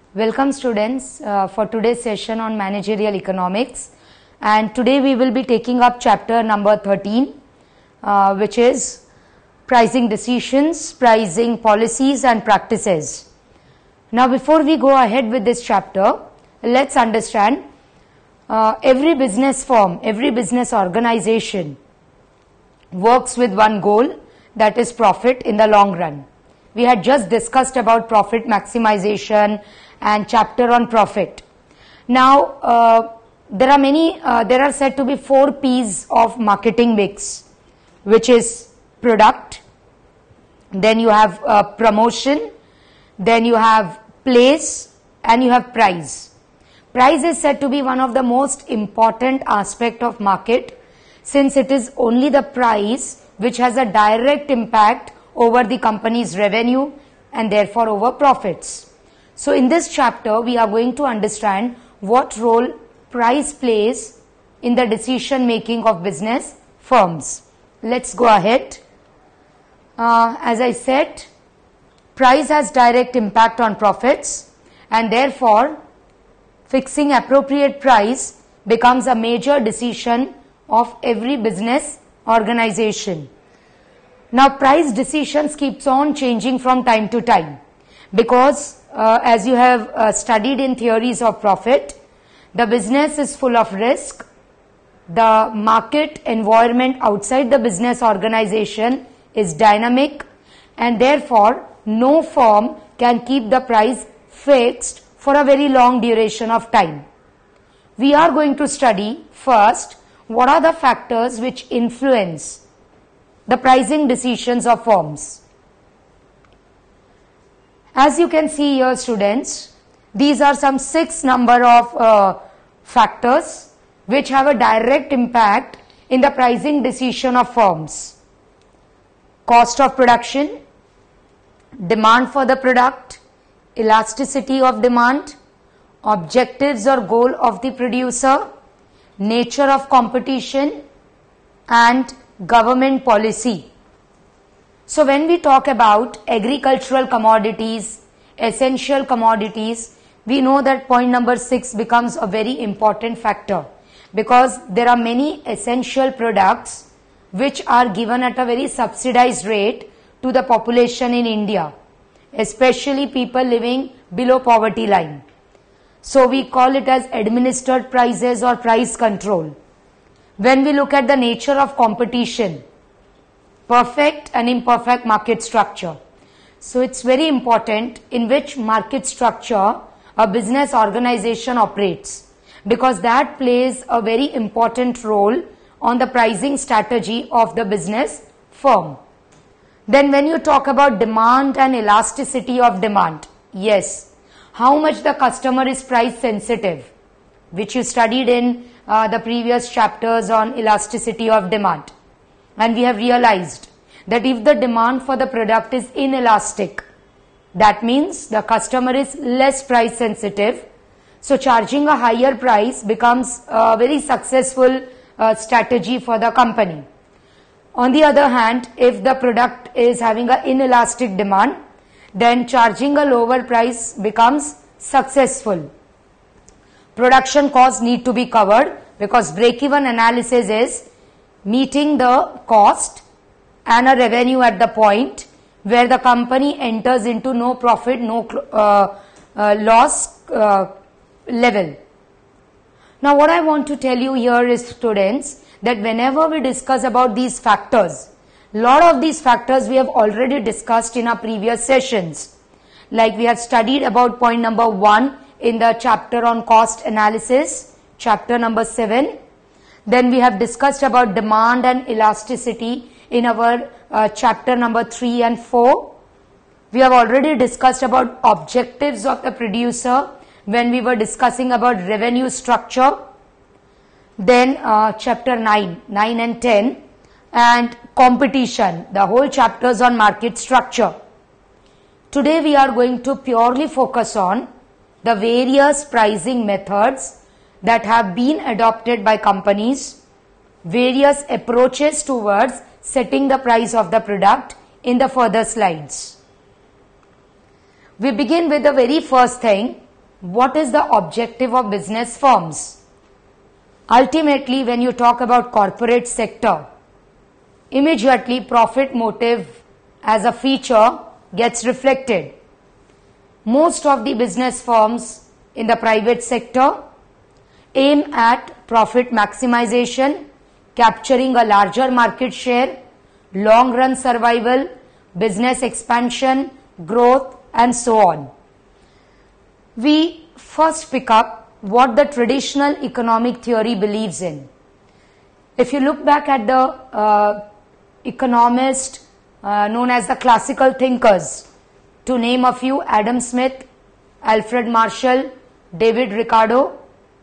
Welcome students for today's session on managerial economics, and today we will be taking up chapter number 13 which is pricing decisions, pricing policies and practices. Now before we go ahead with this chapter, let's understand every business firm, every business organization works with one goal, that is profit in the long run. We had just discussed about profit maximization and chapter on profit. Now there are said to be 4 P's of marketing mix, which is product, then you have promotion, then you have place, and you have price. Price is said to be one of the most important aspect of market, since it is only the price which has a direct impact over the company's revenue and therefore over profits. So in this chapter we are going to understand what role price plays in the decision making of business firms. Let's go ahead. As I said, price has direct impact on profits, and therefore fixing appropriate price becomes a major decision of every business organization. Now price decisions keeps on changing from time to time, because as you have studied in theories of profit, the business is full of risk. The market environment outside the business organization is dynamic, and therefore no firm can keep the price fixed for a very long duration of time. We are going to study first what are the factors which influence the pricing decisions of firms. As you can see here, students, these are some 6 number of factors which have a direct impact in the pricing decision of firms. Cost of production, demand for the product, elasticity of demand, objectives or goal of the producer, nature of competition, and government policy. So when we talk about agricultural commodities, essential commodities, we know that point number 6 becomes a very important factor, because there are many essential products which are given at a very subsidized rate to the population in India, especially people living below poverty line. So we call it as administered prices or price control. When we look at the nature of competition, perfect and imperfect market structure. So it's very important in which market structure a business organization operates, because that plays a very important role on the pricing strategy of the business firm. Then when you talk about demand and elasticity of demand, yes, how much the customer is price sensitive, which you studied in the previous chapters on elasticity of demand. And we have realized that if the demand for the product is inelastic, that means the customer is less price sensitive. So charging a higher price becomes a very successful strategy for the company. On the other hand, if the product is having an inelastic demand, then charging a lower price becomes successful. Production costs need to be covered, because break-even analysis is meeting the cost and a revenue at the point where the company enters into no profit, no loss level. Now what I want to tell you here is, students, that whenever we discuss about these factors, lot of these factors we have already discussed in our previous sessions. Like we have studied about point number 1 in the chapter on cost analysis, chapter number 7. Then we have discussed about demand and elasticity in our chapter number 3 and 4. We have already discussed about objectives of the producer when we were discussing about revenue structure. Then chapter 9 and 10, and competition, the whole chapters on market structure. Today we are going to purely focus on the various pricing methods that have been adopted by companies, various approaches towards setting the price of the product in the further slides. We begin with the very first thing, what is the objective of business firms? Ultimately, when you talk about corporate sector, immediately profit motive as a feature gets reflected. Most of the business firms in the private sector aim at profit maximization, capturing a larger market share, long run survival, business expansion, growth, and so on. We first pick up what the traditional economic theory believes in. If you look back at the economists known as the classical thinkers, to name a few: Adam Smith, Alfred Marshall, David Ricardo,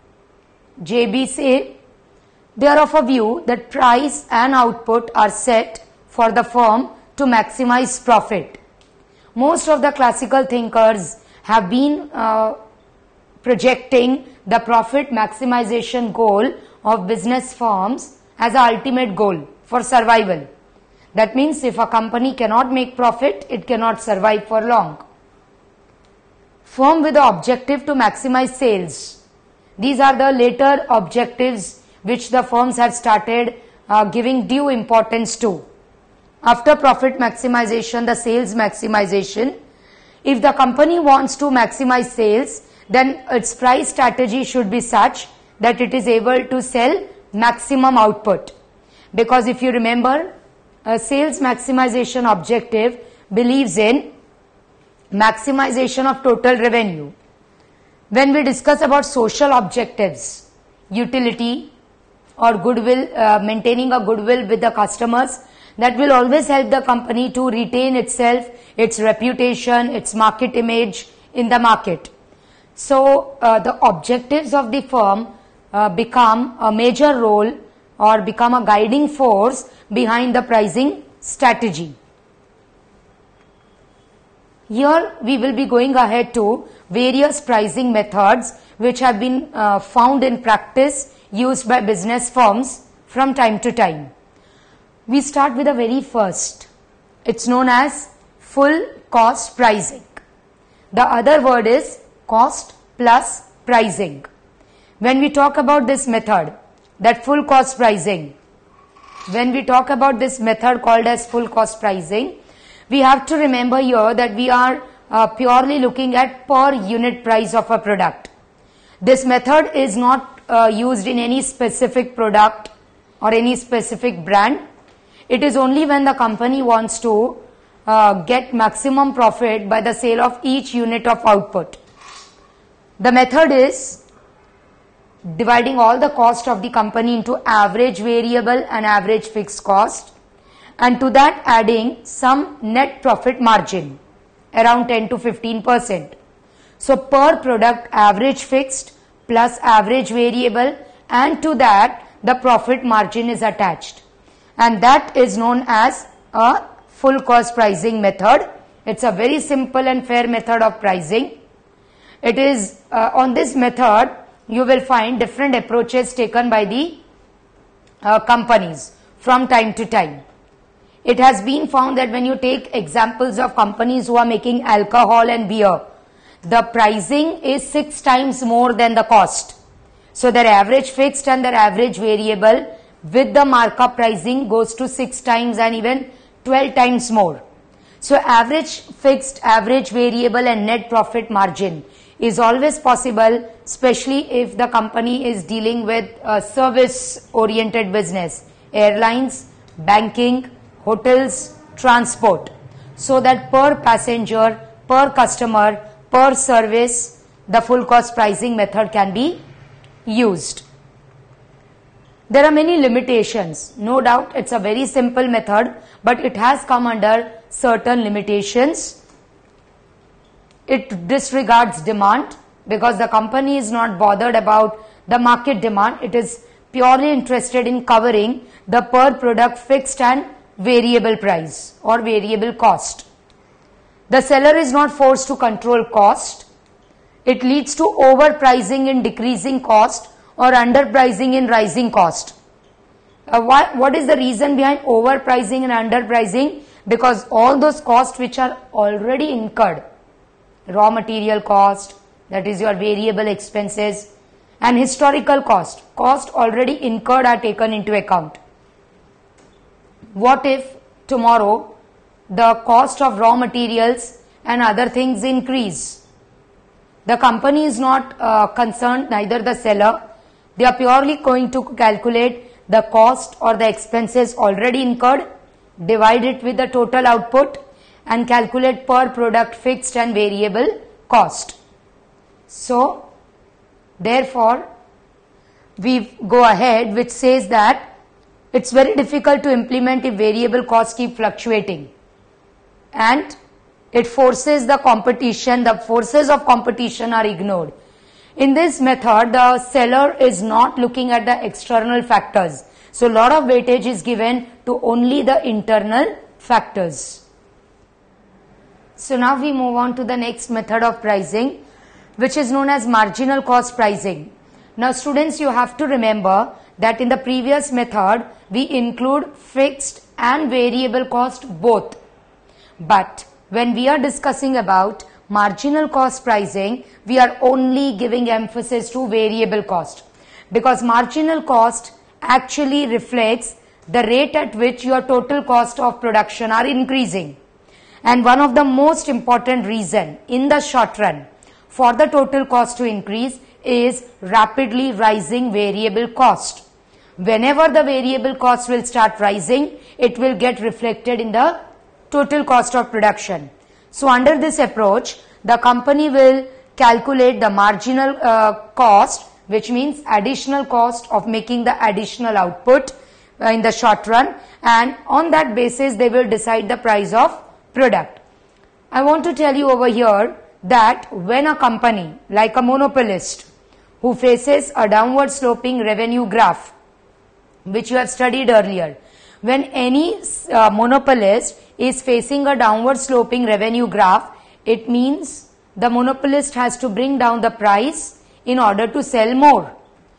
J.B. Say, they are of a view that price and output are set for the firm to maximize profit. Most of the classical thinkers have been projecting the profit maximization goal of business firms as the ultimate goal for survival. That means if a company cannot make profit, it cannot survive for long. Firm with the objective to maximize sales. These are the later objectives which the firms have started giving due importance to. After profit maximization, the sales maximization. If the company wants to maximize sales, then its price strategy should be such that it is able to sell maximum output. Because if you remember, a sales maximization objective believes in maximization of total revenue. When we discuss about social objectives, utility or goodwill, maintaining a goodwill with the customers, that will always help the company to retain itself, its reputation, its market image in the market. So, the objectives of the firm become a major role or become a guiding force behind the pricing strategy. Here we will be going ahead to various pricing methods which have been found in practice used by business firms from time to time. We start with the very first. It's known as full cost pricing. The other word is cost plus pricing. When we talk about this method, that full cost pricing, when we talk about this method called as full cost pricing, we have to remember here that we are purely looking at per unit price of a product. This method is not used in any specific product or any specific brand. It is only when the company wants to get maximum profit by the sale of each unit of output. The method is dividing all the cost of the company into average variable and average fixed cost, and to that adding some net profit margin around 10 to 15%. So per product average fixed plus average variable, and to that the profit margin is attached, and that is known as a full cost pricing method. It's a very simple and fair method of pricing. It is on this method you will find different approaches taken by the companies from time to time. It has been found that when you take examples of companies who are making alcohol and beer, the pricing is 6 times more than the cost. So their average fixed and their average variable with the markup pricing goes to 6 times and even 12 times more. So average fixed, average variable and net profit margin is always possible, especially if the company is dealing with a service oriented business, airlines, banking, hotels, transport, so that per passenger, per customer, per service, the full cost pricing method can be used. There are many limitations. No doubt it's a very simple method, but it has come under certain limitations. It disregards demand because the company is not bothered about the market demand. It is purely interested in covering the per product fixed and variable price or variable cost. The seller is not forced to control cost. It leads to overpricing in decreasing cost or underpricing in rising cost. What is the reason behind overpricing and underpricing? Because all those costs which are already incurred, raw material cost, that is your variable expenses, and historical cost already incurred are taken into account. What if tomorrow the cost of raw materials and other things increase? The company is not concerned, neither the seller. They are purely going to calculate the cost or the expenses already incurred, divide it with the total output, and calculate per product fixed and variable cost. So, therefore, we go ahead which says that it's very difficult to implement if variable costs keep fluctuating, and it forces the competition, the forces of competition are ignored. In this method, the seller is not looking at the external factors. So, lot of weightage is given to only the internal factors. So, now we move on to the next method of pricing, which is known as marginal cost pricing. Now, students, you have to remember that in the previous method, we include fixed and variable cost both. But when we are discussing about marginal cost pricing, we are only giving emphasis to variable cost, because marginal cost actually reflects the rate at which your total cost of production are increasing. And one of the most important reason in the short run for the total cost to increase is rapidly rising variable cost. Whenever the variable cost will start rising, it will get reflected in the total cost of production. So, under this approach, the company will calculate the marginal cost, which means additional cost of making the additional output in the short run, and on that basis they will decide the price of product. I want to tell you over here that when a company like a monopolist who faces a downward sloping revenue graph, which you have studied earlier, when any monopolist is facing a downward sloping revenue graph, it means the monopolist has to bring down the price in order to sell more.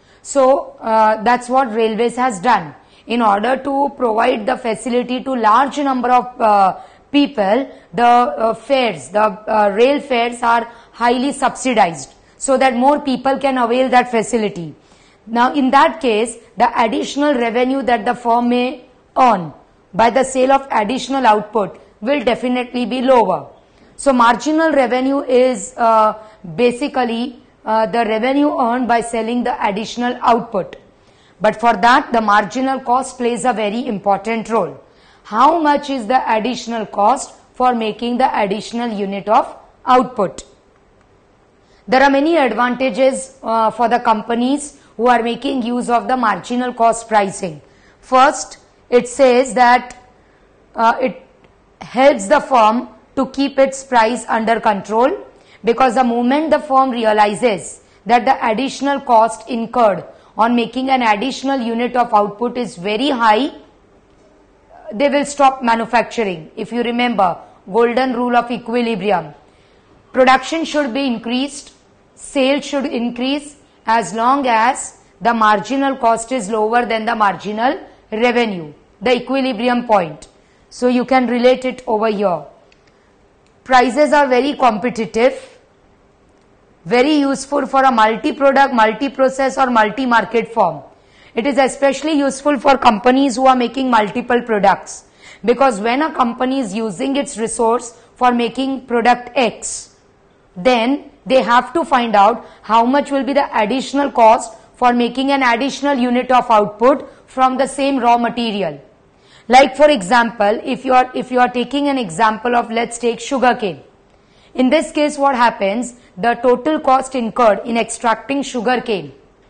So, that's what Railways has done. In order to provide the facility to large number of people, the fares, the rail fares are highly subsidized so that more people can avail that facility. Now, in that case, the additional revenue that the firm may earn by the sale of additional output will definitely be lower. So, marginal revenue is basically the revenue earned by selling the additional output. But for that, the marginal cost plays a very important role. How much is the additional cost for making the additional unit of output? There are many advantages for the companies who are making use of the marginal cost pricing. First, it says that it helps the firm to keep its price under control, because the moment the firm realizes that the additional cost incurred on making an additional unit of output is very high, they will stop manufacturing. If you remember, golden rule of equilibrium. Production should be increased, sales should increase as long as the marginal cost is lower than the marginal revenue, the equilibrium point. So, you can relate it over here. Prices are very competitive, very useful for a multi-product, multi-process or multi-market firm. It is especially useful for companies who are making multiple products, because when a company is using its resource for making product X, then they have to find out how much will be the additional cost for making an additional unit of output from the same raw material. Like for example, if you are taking an example of, let's take sugarcane. In this case, what happens? The total cost incurred in extracting sugarcane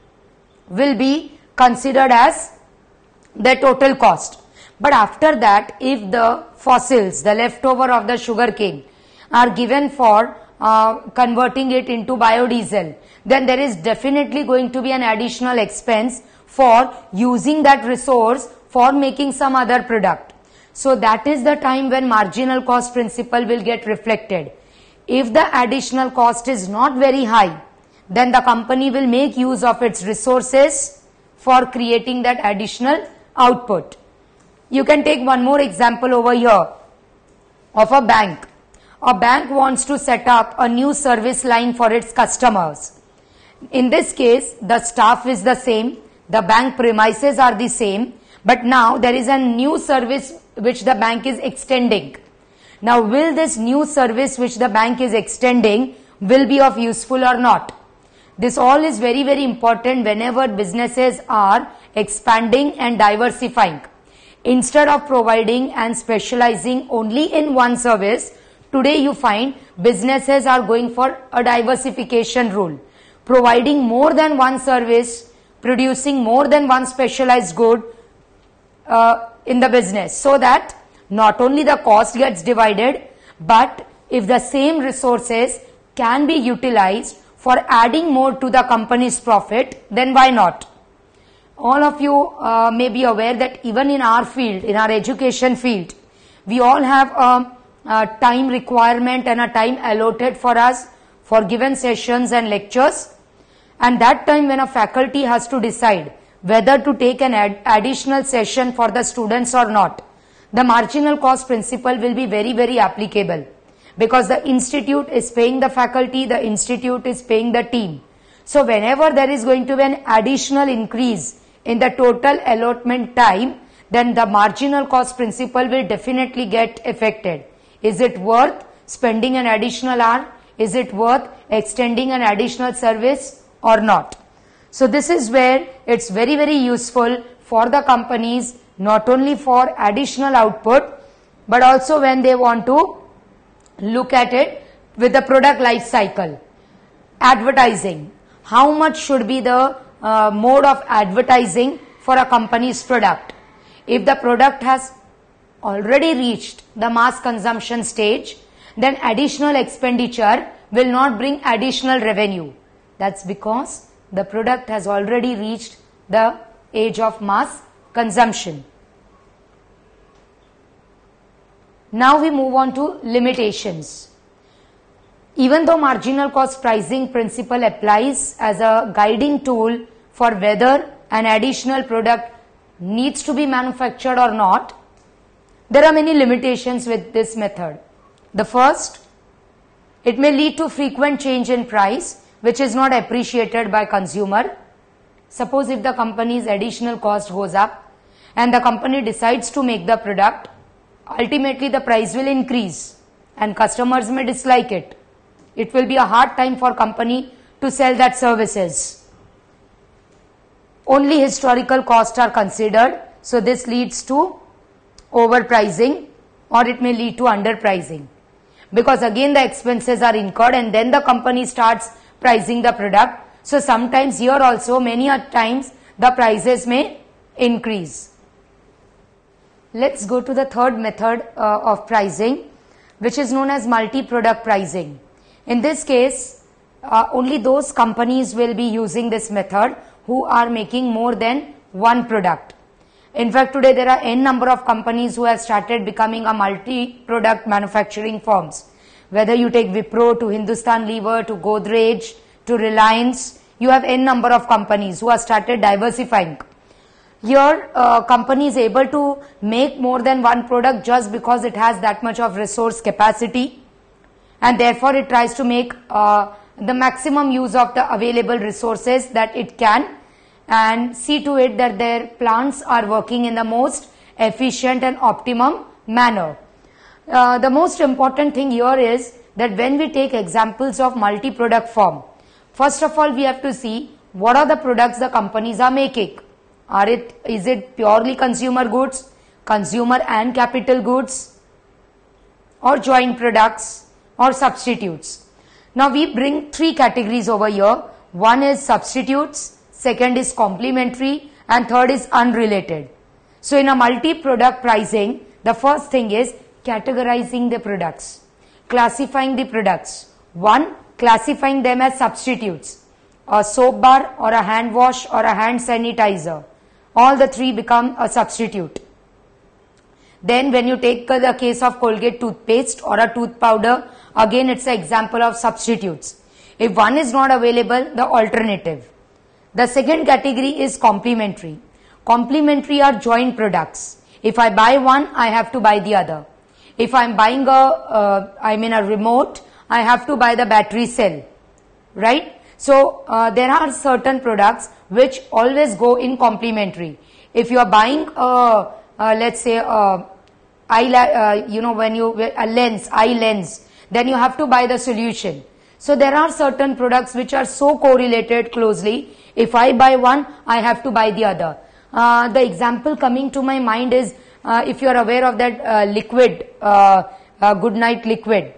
will be considered as the total cost. But after that, if the fossils, the leftover of the sugarcane, are given for converting it into biodiesel, then there is definitely going to be an additional expense for using that resource for making some other product. So that is the time when marginal cost principle will get reflected. If the additional cost is not very high, then the company will make use of its resources for creating that additional output. You can take one more example over here of a bank. a bank wants to set up a new service line for its customers. In this case, the staff is the same, the bank premises are the same, but now there is a new service which the bank is extending. Now, will this new service which the bank is extending will be of useful or not? This all is very, very important whenever businesses are expanding and diversifying. Instead of providing and specializing only in one service, today you find businesses are going for a diversification rule, providing more than one service, producing more than one specialized good in the business, so that not only the cost gets divided, but if the same resources can be utilized for adding more to the company's profit, then why not? All of you may be aware that even in our field, in our education field, we all have a time requirement and a time allotted for us for given sessions and lectures. And that time when a faculty has to decide whether to take an additional session for the students or not, the marginal cost principle will be very, very applicable, because the institute is paying the faculty, the institute is paying the team. So whenever there is going to be an additional increase in the total allotment time, then the marginal cost principle will definitely get affected. Is it worth spending an additional hour? Is it worth extending an additional service or not? So this is where it's very, very useful for the companies, not only for additional output, but also when they want to look at it with the product life cycle. Advertising. How much should be the mode of advertising for a company's product? If the product has already reached the mass consumption stage, then additional expenditure will not bring additional revenue. That's because the product has already reached the age of mass consumption. Now we move on to limitations. Even though marginal cost pricing principle applies as a guiding tool for whether an additional product needs to be manufactured or not, there are many limitations with this method. The first, it may lead to frequent change in price, which is not appreciated by consumer. Suppose if the company's additional cost goes up and the company decides to make the product, ultimately the price will increase and customers may dislike it. It will be a hard time for company to sell that services. Only historical costs are considered, so this leads to overpricing, or it may lead to underpricing, because again the expenses are incurred and then the company starts pricing the product. So sometimes here also many a times the prices may increase. Let's go to the third method of pricing, which is known as multi-product pricing. In this case, only those companies will be using this method who are making more than one product. In fact, today there are n number of companies who have started becoming a multi-product manufacturing firms. Whether you take Wipro to Hindustan Lever to Godrej to Reliance, you have n number of companies who have started diversifying. Here, company is able to make more than one product just because it has that much of resource capacity, and therefore it tries to make the maximum use of the available resources that it can, and see to it that their plants are working in the most efficient and optimum manner. The most important thing here is that when we take examples of multi-product firm, first of all we have to see what are the products the companies are making. Is it purely consumer goods, consumer and capital goods, or joint products, or substitutes? Now we bring three categories over here. One is substitutes, second is complementary, and third is unrelated. So in a multi-product pricing, the first thing is categorizing the products, classifying the products. One, classifying them as substitutes. A soap bar or a hand wash or a hand sanitizer, all the three become a substitute. Then when you take the case of Colgate toothpaste or a tooth powder, again it's an example of substitutes. If one is not available, the alternative. The second category is complementary. Complementary are joint products. If I buy one, I have to buy the other. If I'm buying a remote, I have to buy the battery cell, right? So there are certain products which always go in complementary. If you are buying let's say when you a lens, eye lens, then you have to buy the solution. So there are certain products which are so correlated closely. If I buy one, I have to buy the other. The example coming to my mind is if you are aware of that liquid, good night liquid,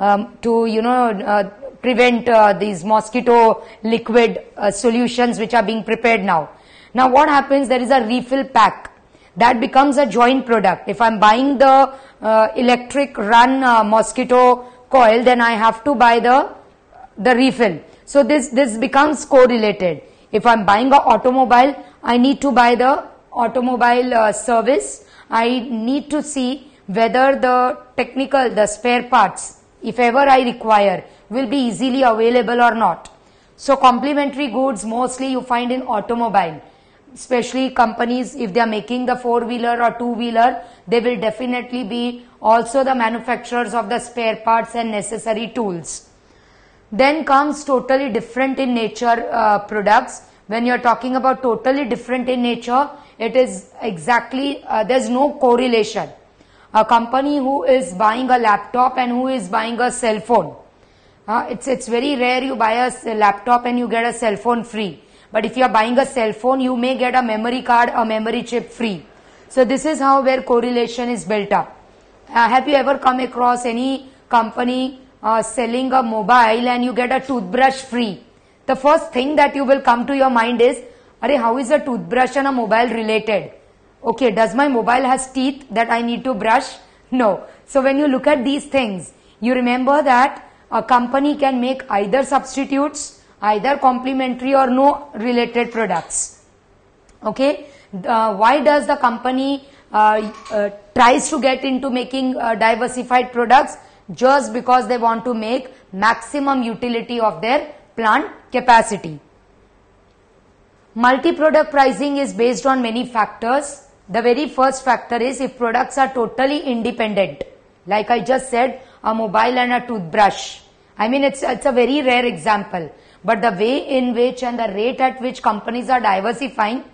to prevent these mosquito liquid solutions which are being prepared now. Now what happens, there is a refill pack that becomes a joint product. If I'm buying the electric run mosquito coil, then I have to buy the refill. So this becomes correlated. If I'm buying an automobile, I need to buy the automobile service. I need to see whether the spare parts, if ever I require, will be easily available or not. So complementary goods mostly you find in automobile, especially companies, if they are making the 4-wheeler or 2-wheeler, they will definitely be also the manufacturers of the spare parts and necessary tools. Then comes totally different in nature products. When you are talking about totally different in nature, it is exactly, there's no correlation. A company who is buying a laptop and who is buying a cell phone, it's very rare you buy a laptop and you get a cell phone free. But if you are buying a cell phone, you may get a memory card, a memory chip free. So this is how where correlation is built up. Have you ever come across any company selling a mobile and you get a toothbrush free? The first thing that you will come to your mind is, how is a toothbrush and a mobile related? Okay, does my mobile has teeth that I need to brush? No. So when you look at these things, you remember that a company can make either substitutes, either complementary or no related products. Okay, why does the company tries to get into making diversified products? Just because they want to make maximum utility of their plant capacity. Multi-product pricing is based on many factors. The very first factor is if products are totally independent. Like I just said, a mobile and a toothbrush. I mean, it's a very rare example. But the way in which and the rate at which companies are diversifying,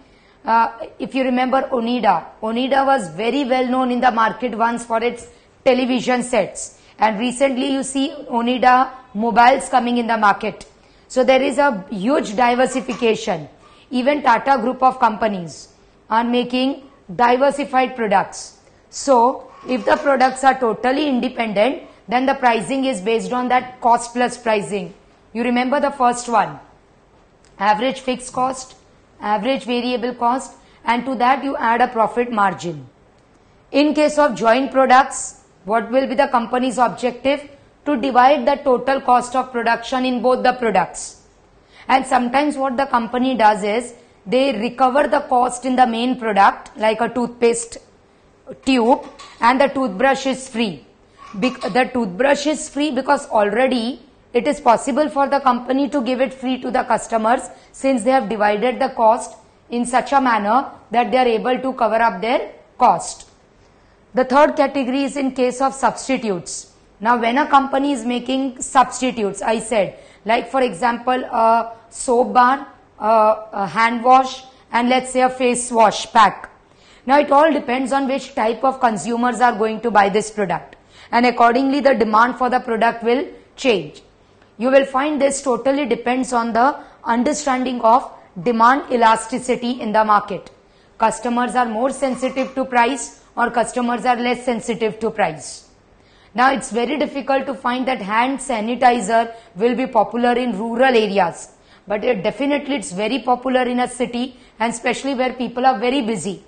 if you remember Onida was very well known in the market once for its television sets. And recently you see Onida mobiles coming in the market. So there is a huge diversification. Even Tata group of companies are making diversified products. So if the products are totally independent, then the pricing is based on that cost plus pricing. You remember the first one, average fixed cost, average variable cost, and to that you add a profit margin. In case of joint products, what will be the company's objective? To divide the total cost of production in both the products. And sometimes what the company does is, they recover the cost in the main product, like a toothpaste tube, and the toothbrush is free. The toothbrush is free because already it is possible for the company to give it free to the customers, since they have divided the cost in such a manner that they are able to cover up their cost. The third category is in case of substitutes. Now when a company is making substitutes, I said, like for example a soap bar, a hand wash, and let's say a face wash pack. Now it all depends on which type of consumers are going to buy this product, and accordingly the demand for the product will change. You will find this totally depends on the understanding of demand elasticity in the market. Customers are more sensitive to price or customers are less sensitive to price. Now it's very difficult to find that hand sanitizer will be popular in rural areas, but definitely it's very popular in a city, and especially where people are very busy.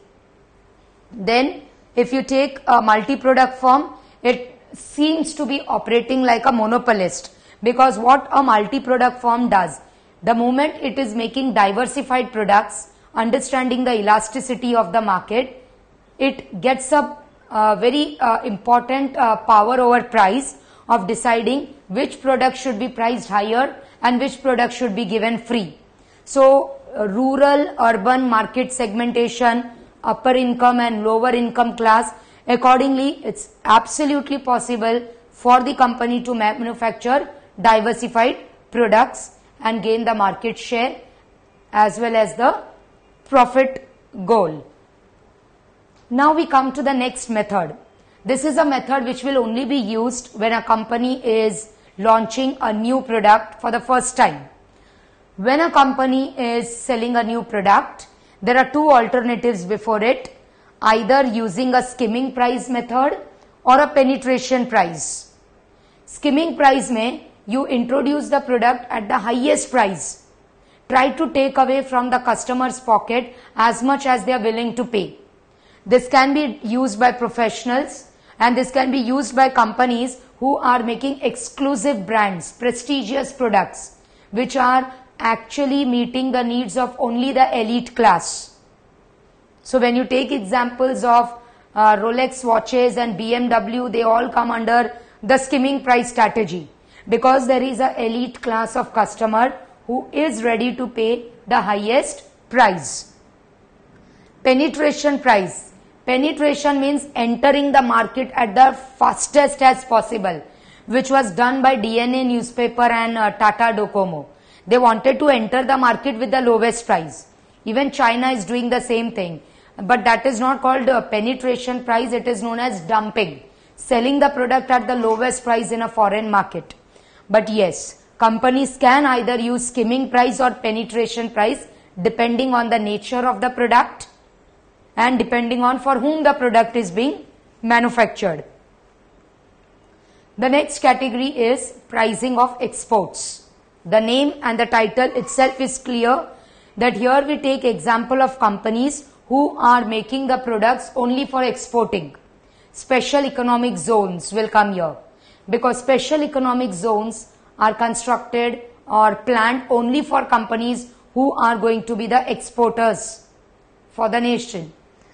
Then if you take a multi-product firm, it seems to be operating like a monopolist, because what a multi-product firm does, the moment it is making diversified products, understanding the elasticity of the market, it gets a very important power over price of deciding which product should be priced higher and which product should be given free. So rural, urban market segmentation, upper income and lower income class, Accordingly, it's absolutely possible for the company to manufacture diversified products and gain the market share as well as the profit goal. Now we come to the next method. This is a method which will only be used when a company is launching a new product for the first time. When a company is selling a new product, there are two alternatives before it, either using a skimming price method or a penetration price. Skimming price mein you introduce the product at the highest price. Try to take away from the customer's pocket as much as they are willing to pay. This can be used by professionals and this can be used by companies who are making exclusive brands, prestigious products, which are actually meeting the needs of only the elite class. So when you take examples of Rolex watches and BMW, they all come under the skimming price strategy because there is an elite class of customer who is ready to pay the highest price. Penetration price. Penetration means entering the market at the fastest as possible, which was done by DNA newspaper and Tata Docomo. They wanted to enter the market with the lowest price. Even China is doing the same thing. But that is not called a penetration price, it is known as dumping. Selling the product at the lowest price in a foreign market. But yes, companies can either use skimming price or penetration price depending on the nature of the product and depending on for whom the product is being manufactured. The next category is pricing of exports. The name and the title itself is clear that here we take example of companies who are making the products only for exporting. Special economic zones will come here because special economic zones are constructed or planned only for companies who are going to be the exporters for the nation.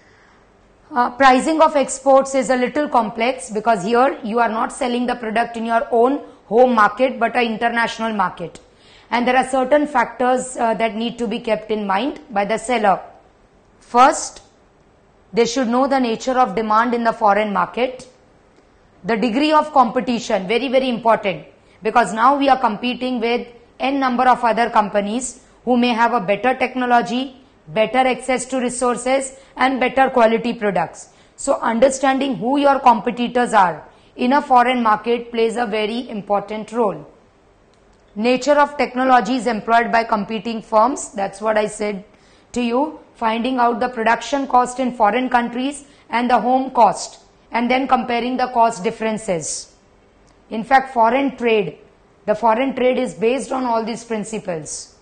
Pricing of exports is a little complex because here you are not selling the product in your own home market but an international market. And there are certain factors that need to be kept in mind by the seller. First, they should know the nature of demand in the foreign market. The degree of competition, very, very important because now we are competing with n number of other companies who may have a better technology, better access to resources and better quality products. So understanding who your competitors are in a foreign market plays a very important role. Nature of technologies employed by competing firms, that's what I said to you. Finding out the production cost in foreign countries and the home cost and then comparing the cost differences. In fact, the foreign trade is based on all these principles.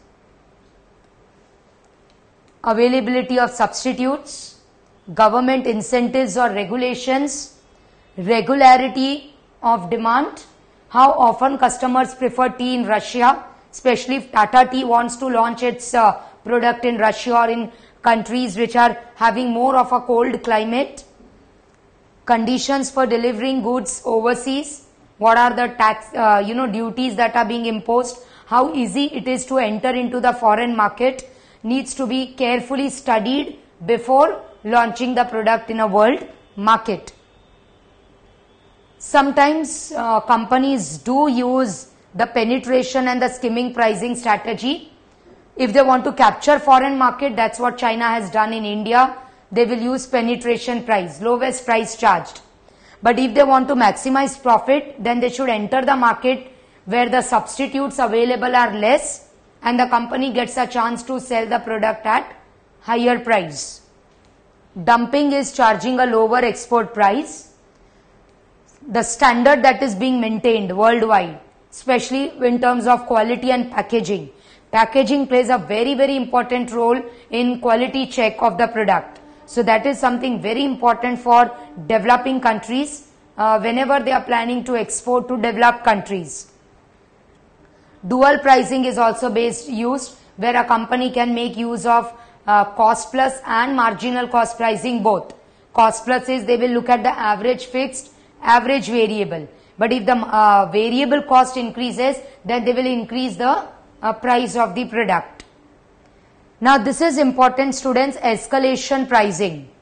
Availability of substitutes, government incentives or regulations, regularity of demand, how often customers prefer tea in Russia, especially if Tata Tea wants to launch its product in Russia or in countries which are having more of a cold climate, conditions for delivering goods overseas, what are the tax, duties that are being imposed, how easy it is to enter into the foreign market needs to be carefully studied before launching the product in a world market. Sometimes companies do use the penetration and the skimming pricing strategy. If they want to capture foreign market, that's what China has done in India. They will use penetration price, lowest price charged. But if they want to maximize profit, then they should enter the market where the substitutes available are less and the company gets a chance to sell the product at higher price. Dumping is charging a lower export price. The standard that is being maintained worldwide, especially in terms of quality and packaging. Packaging plays a very, very important role in quality check of the product. So that is something very important for developing countries whenever they are planning to export to developed countries. Dual pricing is also used where a company can make use of cost plus and marginal cost pricing both. Cost plus is they will look at the average fixed, average variable. But if the variable cost increases, then they will increase the price of the product. Now this is important, students, escalation pricing.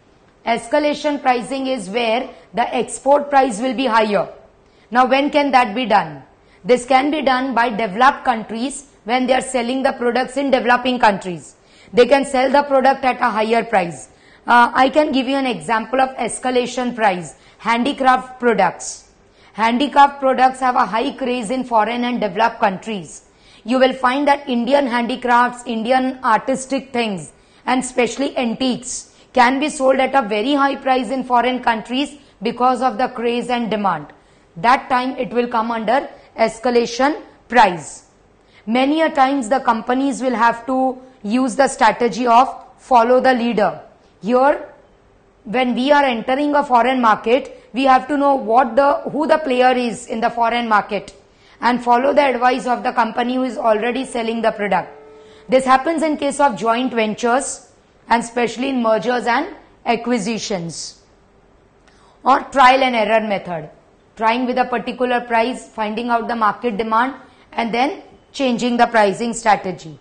Escalation pricing is where the export price will be higher. Now when can that be done? This can be done by developed countries when they are selling the products in developing countries. They can sell the product at a higher price. I can give you an example of escalation price. Handicraft products. Handicraft products have a high craze in foreign and developed countries. You will find that Indian handicrafts, Indian artistic things, and especially antiques can be sold at a very high price in foreign countries because of the craze and demand. That time it will come under escalation price. Many a times the companies will have to use the strategy of follow the leader. Here, when we are entering a foreign market, we have to know who the player is in the foreign market and follow the advice of the company who is already selling the product. This happens in case of joint ventures and especially in mergers and acquisitions. Or trial and error method. Trying with a particular price, finding out the market demand and then changing the pricing strategy.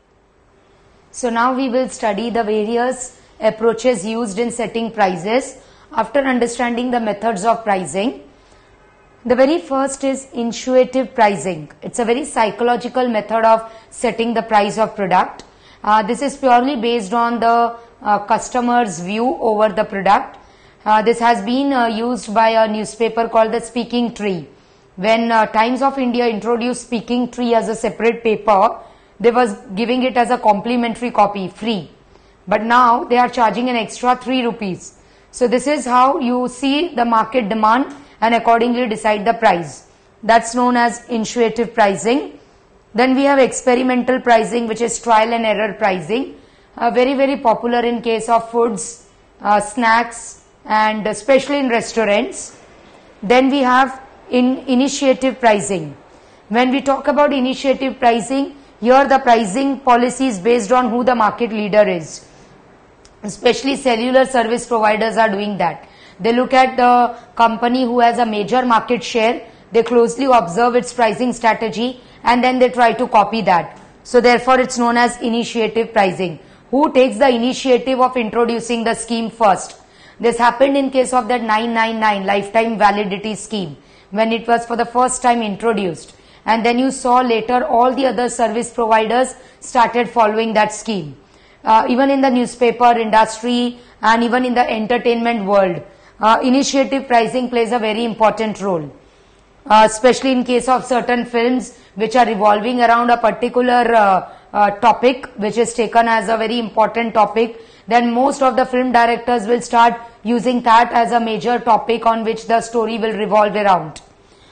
So now we will study the various approaches used in setting prices after understanding the methods of pricing. The very first is intuitive pricing. It's a very psychological method of setting the price of product. This is purely based on the customer's view over the product. This has been used by a newspaper called the Speaking Tree. When Times of India introduced Speaking Tree as a separate paper, they was giving it as a complimentary copy, free. But now they are charging an extra 3 rupees. So this is how you see the market demand and accordingly decide the price. That's known as intuitive pricing. Then we have experimental pricing, which is trial and error pricing. Very, very popular in case of foods, snacks, and especially in restaurants. Then we have initiative pricing. When we talk about initiative pricing, here the pricing policy is based on who the market leader is. Especially cellular service providers are doing that. They look at the company who has a major market share, they closely observe its pricing strategy and then they try to copy that. So therefore it's known as initiative pricing. Who takes the initiative of introducing the scheme first? This happened in case of that 999 lifetime validity scheme when it was for the first time introduced. And then you saw later all the other service providers started following that scheme. Even in the newspaper industry and even in the entertainment world, initiative pricing plays a very important role. Especially in case of certain films which are revolving around a particular topic which is taken as a very important topic, then most of the film directors will start using that as a major topic on which the story will revolve around.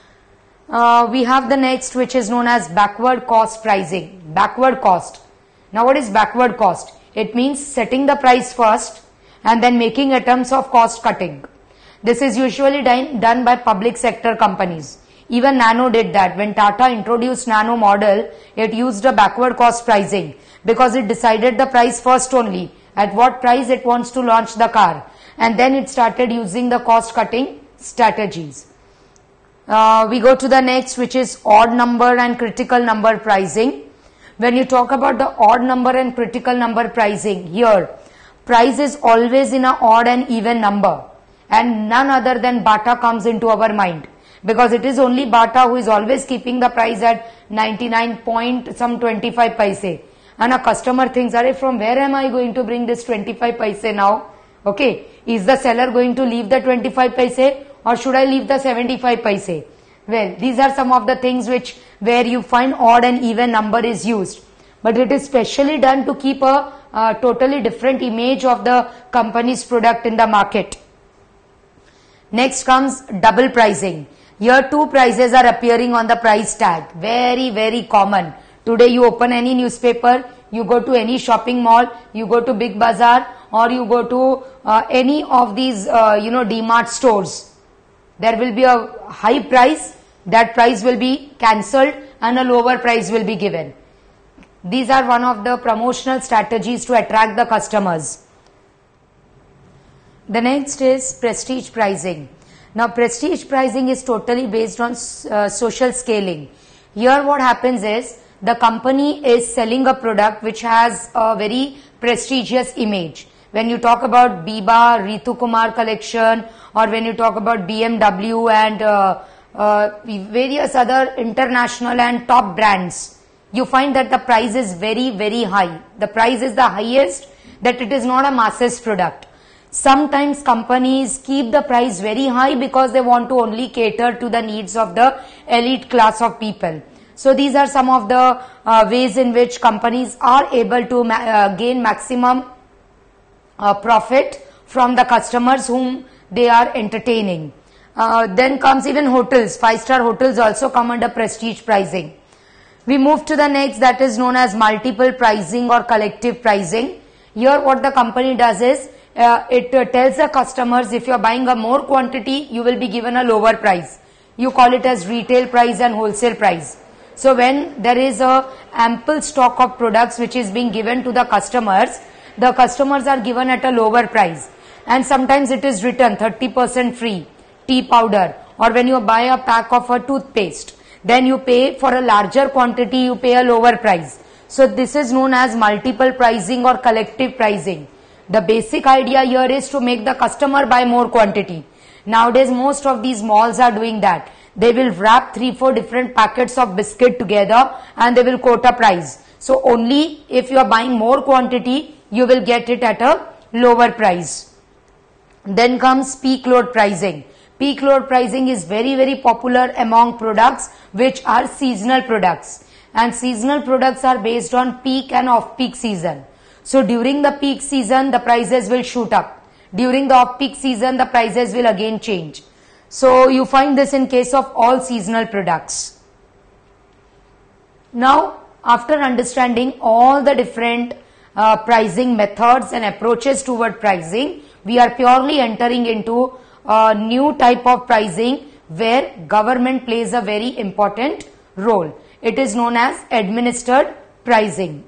We have the next, which is known as backward cost pricing. Backward cost. Now what is backward cost? It means setting the price first and then making attempts of cost cutting. This is usually done by public sector companies. Even Nano did that. When Tata introduced Nano model, it used a backward cost pricing because it decided the price first only, at what price it wants to launch the car, and then it started using the cost cutting strategies. We go to the next, which is odd number and critical number pricing. When you talk about the odd number and critical number pricing, here price is always in an odd and even number, and none other than Bata comes into our mind, because it is only Bata who is always keeping the price at 99 point some 25 paise, and a customer thinks, "Arey, from where am I going to bring this 25 paise now? Okay, is the seller going to leave the 25 paise or should I leave the 75 paise?" Well, these are some of the things where you find odd and even number is used, but it is specially done to keep a totally different image of the company's product in the market. Next comes double pricing. Here two prices are appearing on the price tag. Very, very common. Today you open any newspaper, you go to any shopping mall, you go to Big Bazaar, or you go to any of these D-Mart stores. There will be a high price, that price will be cancelled and a lower price will be given. These are one of the promotional strategies to attract the customers. The next is prestige pricing. Now prestige pricing is totally based on social scaling. Here what happens is the company is selling a product which has a very prestigious image. When you talk about Biba, Ritu Kumar collection, or when you talk about BMW and various other international and top brands, you find that the price is very, very high. The price is the highest, that it is not a masses product. Sometimes companies keep the price very high because they want to only cater to the needs of the elite class of people. So these are some of the ways in which companies are able to gain maximum profit from the customers whom they are entertaining. Then comes even hotels. 5-star hotels also come under prestige pricing. We move to the next, that is known as multiple pricing or collective pricing. Here what the company does is, it tells the customers, if you are buying a more quantity, you will be given a lower price. You call it as retail price and wholesale price. So when there is a ample stock of products which is being given to the customers are given at a lower price. And sometimes it is written 30% free, tea powder, or when you buy a pack of a toothpaste, then you pay for a larger quantity, you pay a lower price. So this is known as multiple pricing or collective pricing. The basic idea here is to make the customer buy more quantity. Nowadays most of these malls are doing that. They will wrap 3-4 different packets of biscuit together and they will quote a price. So only if you are buying more quantity, you will get it at a lower price. Then comes peak load pricing. Peak load pricing is very, very popular among products which are seasonal products. And seasonal products are based on peak and off-peak season. So during the peak season, the prices will shoot up. During the off-peak season, the prices will again change. So you find this in case of all seasonal products. Now, after understanding all the different pricing methods and approaches toward pricing, we are purely entering into a new type of pricing where government plays a very important role. It is known as administered pricing.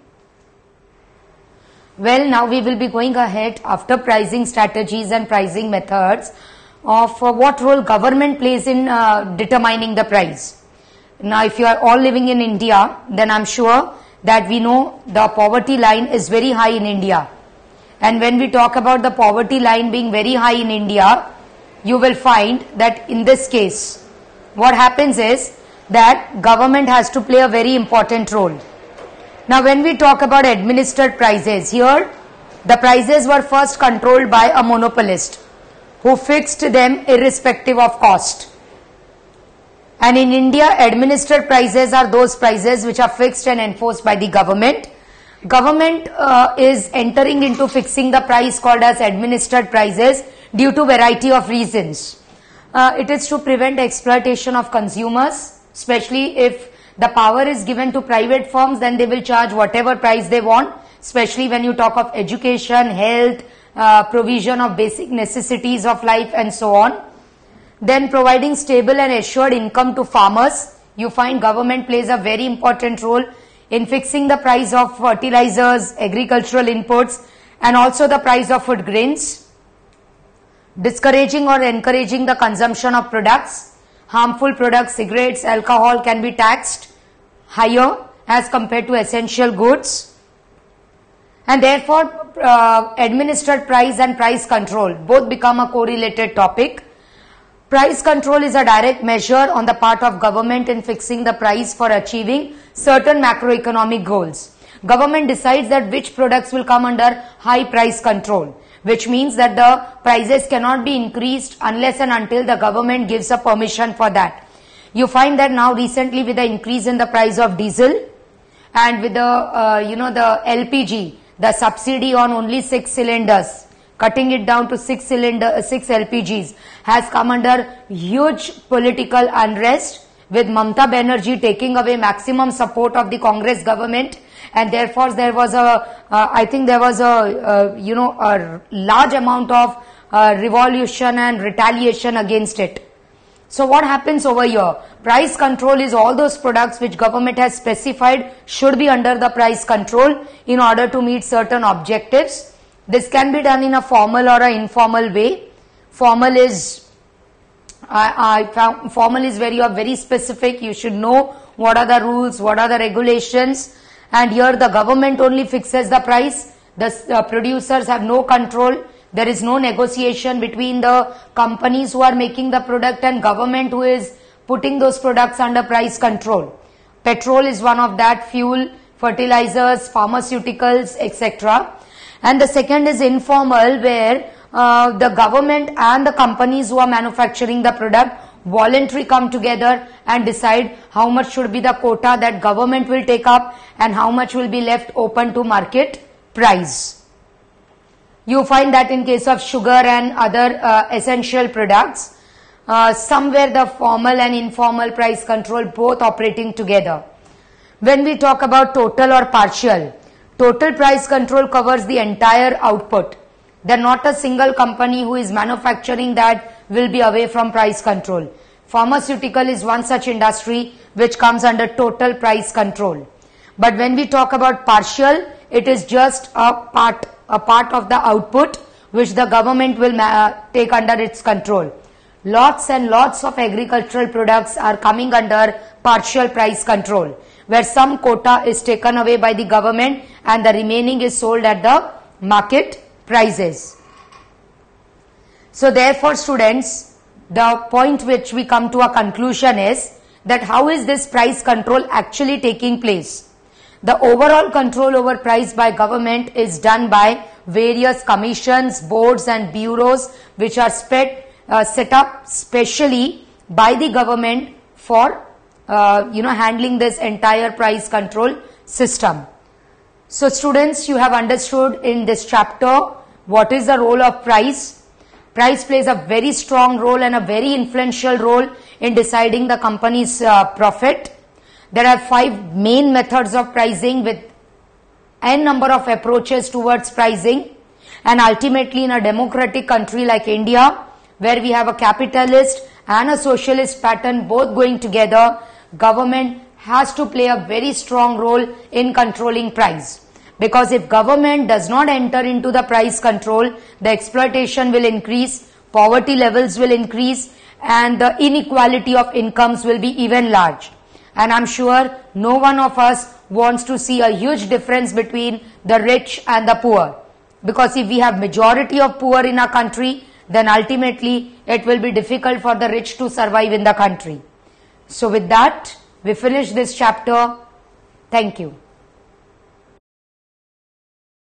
Well, now we will be going ahead after pricing strategies and pricing methods of what role government plays in determining the price. Now, if you are all living in India, then I'm sure that we know the poverty line is very high in India. And when we talk about the poverty line being very high in India, you will find that in this case, what happens is that government has to play a very important role. Now, when we talk about administered prices, here the prices were first controlled by a monopolist who fixed them irrespective of cost. And in India, administered prices are those prices which are fixed and enforced by the government. Government is entering into fixing the price called as administered prices due to variety of reasons. It is to prevent exploitation of consumers, especially if the power is given to private firms, then they will charge whatever price they want, especially when you talk of education, health, provision of basic necessities of life and so on. Then providing stable and assured income to farmers. You find government plays a very important role in fixing the price of fertilizers, agricultural inputs, and also the price of food grains. Discouraging or encouraging the consumption of products. Harmful products, cigarettes, alcohol can be taxed higher as compared to essential goods. And therefore, administered price and price control both become a correlated topic. Price control is a direct measure on the part of government in fixing the price for achieving certain macroeconomic goals. Government decides that which products will come under high price control, which means that the prices cannot be increased unless and until the government gives a permission for that. You find that now recently with the increase in the price of diesel and with the the LPG, the subsidy on only 6 cylinders, cutting it down to 6 LPGs, has come under huge political unrest, with Mamata Banerjee taking away maximum support of the Congress government, and therefore there was a large amount of revolution and retaliation against it. So what happens over here? Price control is all those products which government has specified should be under the price control in order to meet certain objectives. This can be done in a formal or an informal way. Formal is where you are very specific. You should know what are the rules, what are the regulations, and here the government only fixes the price, The producers have no control. There is no negotiation between the companies who are making the product and government who is putting those products under price control. Petrol is one of that, fuel, fertilizers, pharmaceuticals, etc. And the second is informal, where the government and the companies who are manufacturing the product voluntarily come together and decide how much should be the quota that government will take up and how much will be left open to market price. You find that in case of sugar and other essential products, somewhere the formal and informal price control both operating together. When we talk about total or partial, total price control covers the entire output. There is not a single company who is manufacturing that will be away from price control. Pharmaceutical is one such industry which comes under total price control. But when we talk about partial, it is just a part of the output which the government will take under its control. Lots and lots of agricultural products are coming under partial price control, where some quota is taken away by the government and the remaining is sold at the market prices. So therefore, students, the point which we come to a conclusion is that how is this price control actually taking place? The overall control over price by government is done by various commissions, boards and bureaus which are set up specially by the government for handling this entire price control system. So students, you have understood in this chapter what is the role of price. Price plays a very strong role and a very influential role in deciding the company's profit. There are 5 main methods of pricing with n number of approaches towards pricing, and ultimately in a democratic country like India, where we have a capitalist and a socialist pattern both going together, government has to play a very strong role in controlling price. Because if government does not enter into the price control, the exploitation will increase, poverty levels will increase, and the inequality of incomes will be even large. And I'm sure no one of us wants to see a huge difference between the rich and the poor. Because if we have majority of poor in our country, then ultimately it will be difficult for the rich to survive in the country. So with that, we finish this chapter. Thank you.